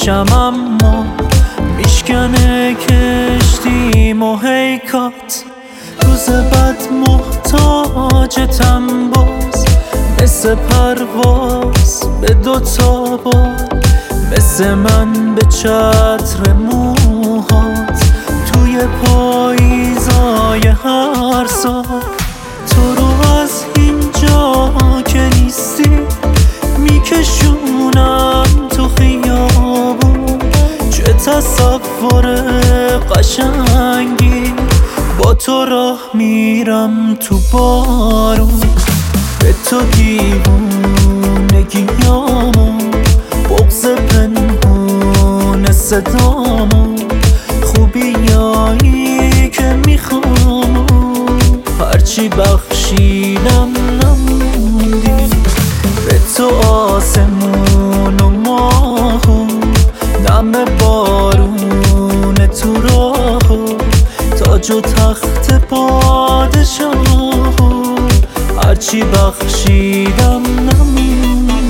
باشم اما میشکنه کشتیم و هیکات. روز بد محتاجتم باز، مثل پرواز به دوتا بال، مثل من به چتر موهات توی پاییزای هر سال. تو رو از اینجا که نیستی میکشونم تو خیابون، چه تصور قشنگی، با تو راه میرم تو بارون. به تو دیوونگیامو، بغض پنهون صدامو، خوبیایی که میخوام هرچی بخشیدم نموندی. به تو آسمون و ماهو، نم بارون تو راهو، تاج و تخت پادشاهو هرچی بخشیدم نموندی.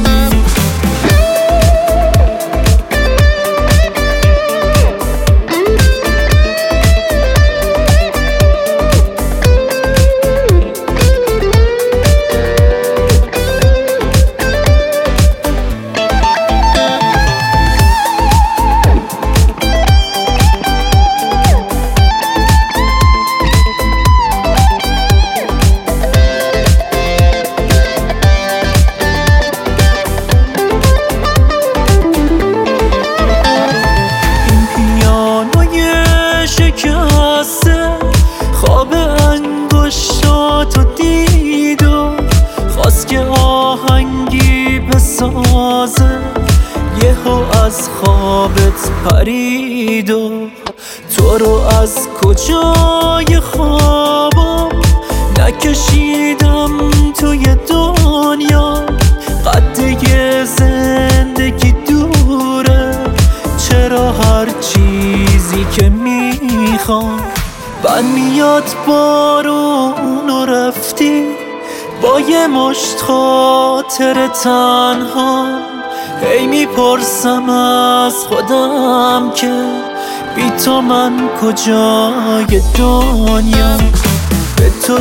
خواب انگشتاتو دید و خواست که آهنگی بسازه، یهو از خوابت پرید و تو رو از کجای خوابم نکشیدم توی دنیا. قده زندگی دوره، چرا هر چیزی که میخوام بند میاد بارون و رفتی با یه مشت خاطر تنها. هی میپرسم از خودم که بی تو من کجای دنیا. به تو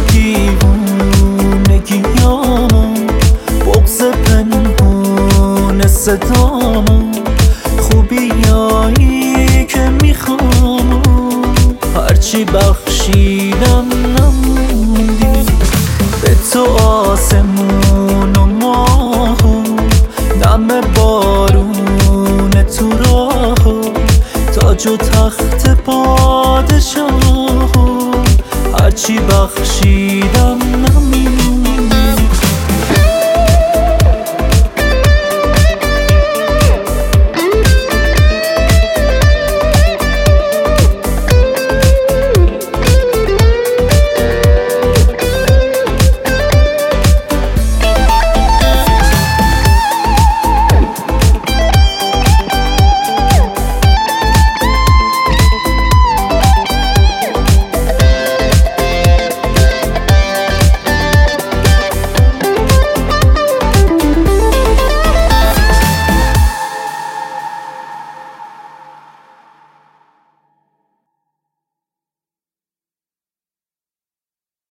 دیوونگیامو، بغض پنهون صدامو، خوبیایی که میخوام هرچی بخشیدم نموندی. به تو آسمون و ماهو، نم بارون تو راهو، تاج و تخت پادشاهو هرچی بخشیدم نموندی.